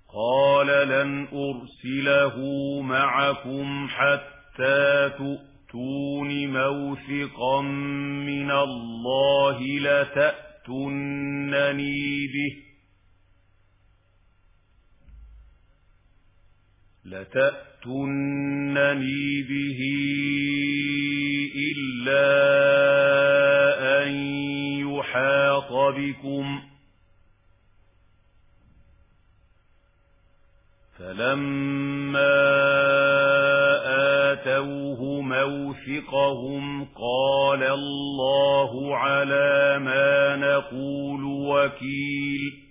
قال لن أرسله معكم حتى تؤتون موثقا من الله لتأتونني به إلا أن يحاط بكم. فلما آتوه موثقهم قال الله على ما نقول وكيل.